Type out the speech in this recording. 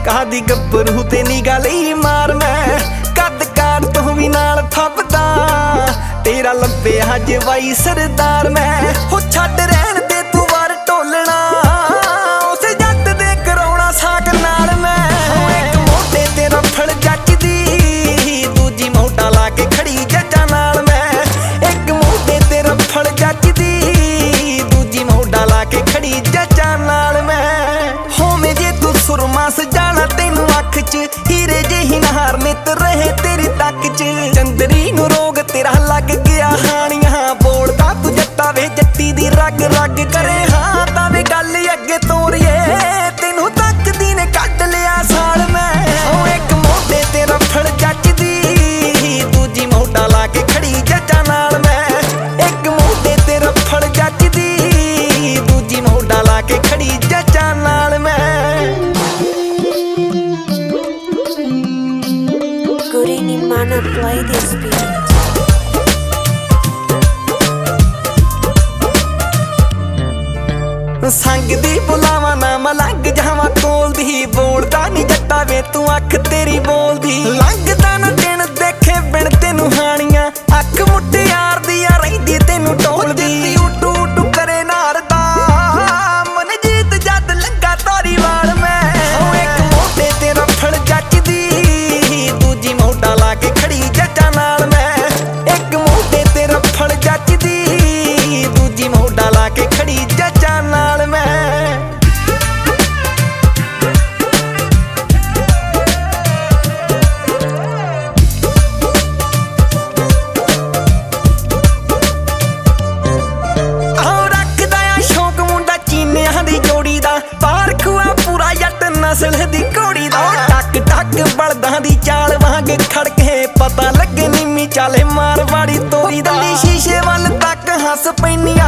ਕਾਦੀ ਗੱਭਰੂ ਤੇ ਨਿਗਾ ਲਈ ਮਾਰ ਮੈਂ ਕੱਦ ਕਾੜ ਤੋਂ ਵੀ ਨਾਲ ਥੱਪਦਾ ਤੇਰਾ ਲੱਭਿਆ ਜਵਾਈ ਸਰਦਾਰ ਮੈਂ ਹੋ ਛੱਡ ਰਹਿਣ ਦੇ ਤੂੰ ਵਾਰ ਢੋਲਣਾ ਉਸੇ ਜੱਟ ਦੇ ਕਰਾਉਣਾ ਸਾਕ ਨਾਲ ਮੈਂ ਇੱਕ ਮੋਢੇ ਤੇ ਰਫਲ ਜੱਜਦੀ ਦੂਜੀ ਮੋਢਾ ਲਾ ਕੇ ਖੜੀ ਜੱਜਾਂ ਨਾਲ ਮੈਂ ਇੱਕ ਮੋਢੇ ਤੇ ਰਫਲ ਜੱਜਦੀ ਦੂਜੀ ਮੋਢਾ ਲਾ ਕੇ ਖੜੀ ਜੱਜਾਂ ਨਾਲ ਮੈਂ ਹੋਵੇਂ ਜੇ ਤੂੰ ਸੁਰਮਾ ਸਜਾਣਾ ਤੈਨੂੰ ਅੱਖ 'ਚ ਹੀਰੇ ਜਿਹੀ ਨਹਾਰ ਨਿਤ ਰਹੇ ਤੇਰੀ ਤੱਕ 'ਚ ਚੰਦਰੀ ਨੂੰ ਰੋਗ ਤੇਰਾ ਲੱਗ ਗਿਆ ਹਾਣੀਆਂ ਬੋਲਦਾ ਤੂੰ ਜੱਟਾ ਵੇ ਜੱਟੀ ਦੀ ਰਗ ਰਗ ਕਰੇ ਹਾਂ ਤਾਂ ਵੇ ਗੱਲ ਅੱਗੇ ਤੋਰੀਏ ਤੈਨੂੰ ਤੱਕਦੀ ਨੇ ਕੱਢ ਲਿਆ ਸਾਲ ਮੈਂ ਹੋ ਇੱਕ ਮੋਢੇ ਤੇ ਰਫਲ ਜੱਜਦੀ ਦੂਜੀ ਮੋਢਾ ਲਾ ਕੇ ਖੜੀ ਜੱਜਾਂ ਨਾਲ ਮੈਂ ਇੱਕ ਮੋਢੇ ਤੇ ਰਫਲ ਜੱਜਦੀ ਦੂਜੀ ਮੋਢਾ ਲਾ ਕੇ ਖੜੀ ਜੱਜਾਂ ਨਾਲ ਮੈਂ Gurini mana play this beat. ਸੰਗ ਦੀ ਬੁਲਾਵਾ ਨਾ ਮਲੰਗ ਜਾਵਾਂ ਕੋਲ ਦੀ ਬੋਲਦਾ ਨੀ ਜੱਟਾ ਵੇ ਤੂੰ ਅੱਖ ਤੇਰੀ ਬੋਲਦੀ ਲੰਘਦਾ ਨਾ ਦਿਨ ਦੇਖੇ ਬਿਨ ਤੈਨੂੰ ਹਾਣੀਆਂ ਅੱਖ ਮੁਟਿਆਰ ਦੀ ਆ ਰਹਿੰਦੀ ਤੈਨੂੰ ਟੋਲਦੀ ਉੱਟੂ ਉੱਟੂ ਕਰੇ ਨਾਰ ਦਾ ਮਨਜੀਤ ਜਦ ਲੱਗਾ ਤਾਰੀ ਵਾਲ ਮੈਂ ਇੱਕ ਮੋਢੇ ਤੇ ਰਫਲ ਜੱਜਦੀ ਦੂਜੀ ਮੋਢਾ ਲਾ ਕੇ ਖੜੀ ਜੱਜਾਂ ਨਾਲ ਮੈਂ ਇੱਕ ਮੋਢੇ ਤੇ ਰਫਲ ਜੱਜਦੀ ਦੂਜੀ ਮੋਢਾ ਲਾ ਕੇ ਖੜੀ ਜੱਜਾਂ ਨਾਲ ਮੈਂ ਦੀ ਜੋੜੀ ਦਾ ਪਾਰਖੂਆ ਪੂਰਾ ਜੱਟ ਨਸਲ ਦੀ ਘੋੜੀ ਦਾ ਟੱਕ ਟੱਕ ਬਲਦਾਂ ਦੀ ਚਾਲ ਵਾਂਗ ਖੜਕੇ ਪਤਾ ਲੱਗੇ ਨੀਮੀ ਚਾਲੇ ਮਾਰਵਾੜੀ ਤੋਰੀ ਦਾ ਸ਼ੀਸ਼ੇ ਵੱਲ ਤੱਕ ਹੱਸ ਪੈਨੀ